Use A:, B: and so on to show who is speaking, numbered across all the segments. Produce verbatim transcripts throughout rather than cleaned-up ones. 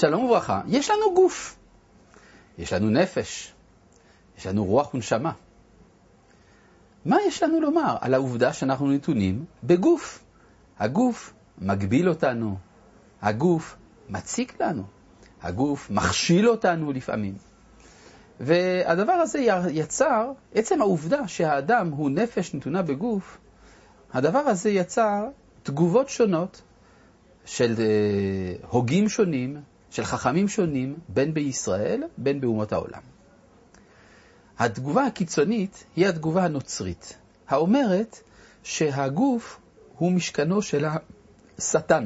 A: שלום וברכה, יש לנו גוף, יש לנו נפש, יש לנו רוח ונשמה. מה יש לנו לומר על העובדה שאנחנו נתונים בגוף? הגוף מגביל אותנו, הגוף מציק לנו, הגוף מכשיל אותנו לפעמים. והדבר הזה יצר, עצם העובדה שהאדם הוא נפש נתונה בגוף, הדבר הזה יצר תגובות שונות של הוגים שונים, של חכמים שונים, בין בישראל, בין באומות העולם. התגובה הקיצונית היא התגובה הנוצרית, האומרת שהגוף הוא משכנו של השטן.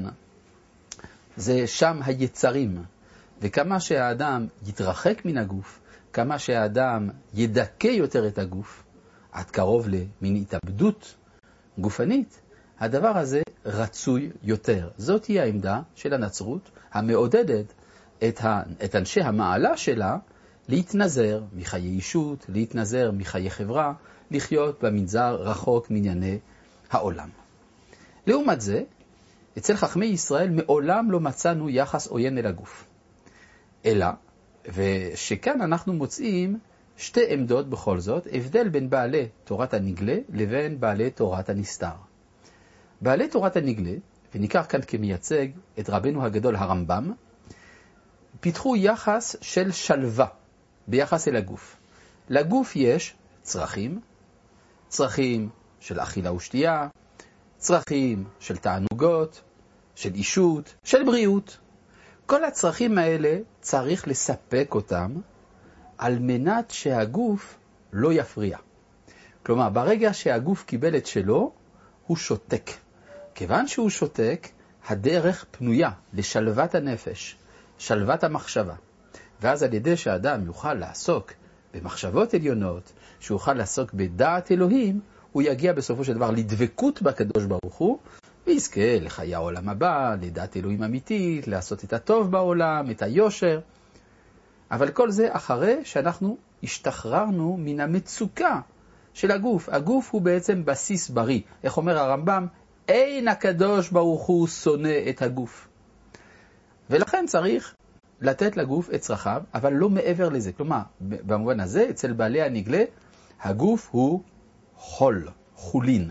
A: זה שם היצרים, וכמה שהאדם יתרחק מן הגוף, כמה שהאדם ידכא יותר את הגוף, עד קרוב למין התאבדות גופנית, הדבר הזה רצוי יותר. זאת היא העמדה של הנצרות, המעודדת את, ה... את אנשי המעלה שלה להתנזר מחיי אישות, להתנזר מחיי חברה, לחיות במנזר רחוק מענייני העולם. לעומת זה, אצל חכמי ישראל מעולם לא מצאנו יחס עוין אל הגוף. אלא, ושכאן אנחנו מוצאים שתי עמדות בכל זאת, הבדל בין בעלי תורת הנגלה לבין בעלי תורת הנסתר. בעלי תורת הנגלה, וניקח כאן כמייצג את רבנו הגדול הרמב"ם, פיתחו יחס של שלווה ביחס אל הגוף. לגוף יש צרכים, צרכים של אכילה ושתייה, צרכים של תענוגות, של אישות, של בריאות. כל הצרכים האלה צריך לספק אותם על מנת שהגוף לא יפריע. כלומר, ברגע שהגוף קיבל את שלו, הוא שותק. כיוון שהוא שותק, הדרך פנויה לשלוות הנפש, שלוות המחשבה. ואז על ידי שהאדם יוכל לעסוק במחשבות עליונות, שיוכל לעסוק בדעת אלוהים, הוא יגיע בסופו של דבר לדבקות בקדוש ברוך הוא, ויזכה לחיי העולם הבא, לדעת אלוהים אמיתית, לעשות את הטוב בעולם, את היושר. אבל כל זה אחרי שאנחנו השתחררנו מן המצוקה של הגוף. הגוף הוא בעצם בסיס בריא. איך אומר הרמב"ם? אין הקדוש ברוך הוא שונא את הגוף. ולכן צריך לתת לגוף את צרכיו, אבל לא מעבר לזה. כלומר, במובן הזה, אצל בעלי הנגלה, הגוף הוא חול, חולין.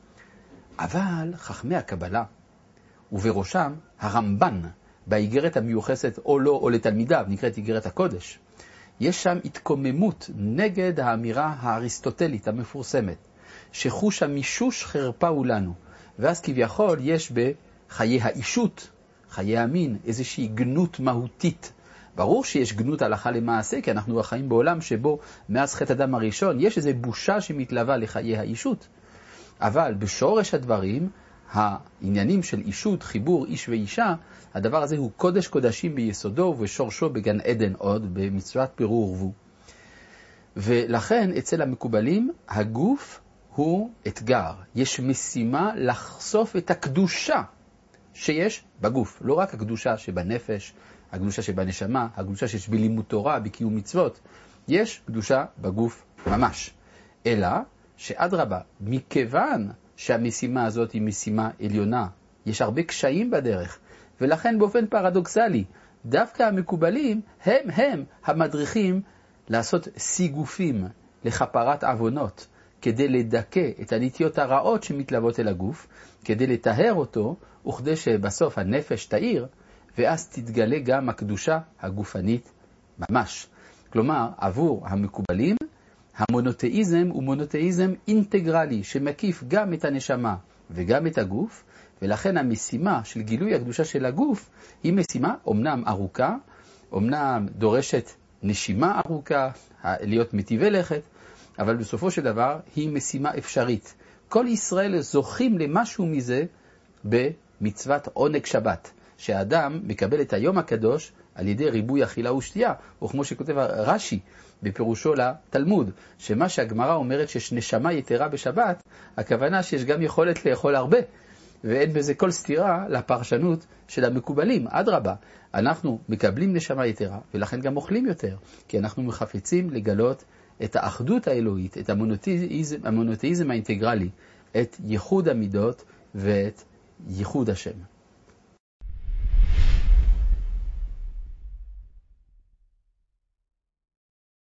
A: אבל חכמי הקבלה, ובראשם הרמב"ן, באיגרת המיוחסת או לא או לתלמידיו, נקראת איגרת הקודש, יש שם התקוממות נגד האמירה האריסטוטלית המפורסמת, שחוש המישוש חרפה הוא לנו, ואז כביכול יש בחיי האישות, חיי המין, איזושהי גנות מהותית. ברור שיש גנות הלכה למעשה, כי אנחנו חיים בעולם שבו מאז חטא אדם הראשון יש איזו בושה שמתלווה לחיי האישות. אבל בשורש הדברים, העניינים של אישות, חיבור איש ואישה, הדבר הזה הוא קודש קודשים ביסודו ובשורשו בגן עדן עוד, במצוות פירו ורבו. ולכן אצל המקובלים הגוף הוא אתגר. יש משימה לחשוף את הקדושה שיש בגוף. לא רק הקדושה שבנפש, הקדושה שבנשמה, הקדושה שיש בלימוד תורה, בקיום מצוות. יש קדושה בגוף ממש. אלא שאדרבה, מכיוון שהמשימה הזאת היא משימה עליונה, יש הרבה קשיים בדרך, ולכן באופן פרדוקסלי, דווקא המקובלים הם הם המדריכים לעשות סיגופים לכפרת עוונות, כדי לדכא את הנטיות הרעות שמתלוות אל הגוף, כדי לטהר אותו, וכדי שבסוף הנפש תאיר, ואז תתגלה גם הקדושה הגופנית ממש. כלומר, עבור המקובלים, המונותאיזם הוא מונותאיזם אינטגרלי, שמקיף גם את הנשמה וגם את הגוף, ולכן המשימה של גילוי הקדושה של הגוף היא משימה אומנם ארוכה, אומנם דורשת נשימה ארוכה, להיות מטיבי לכת, אבל בסופו של דבר היא משימה אפשרית. כל ישראל זוכים למשהו מזה במצוות עונג שבת, שהאדם מקבל את היום הקדוש על ידי ריבוי אכילה ושתייה, או כמו שכותב רש"י בפירושו לתלמוד, שמה שהגמרא אומרת שיש נשמה יתרה בשבת, הכוונה שיש גם יכולת לאכול הרבה, ואין בזה כל סתירה לפרשנות של המקובלים. אדרבה, אנחנו מקבלים נשמה יתרה, ולכן גם אוכלים יותר, כי אנחנו מחפצים לגלות את האחדות האלוהית, את המונותאיזם, המונותאיזם האינטגרלי, את ייחוד המידות ואת ייחוד השם.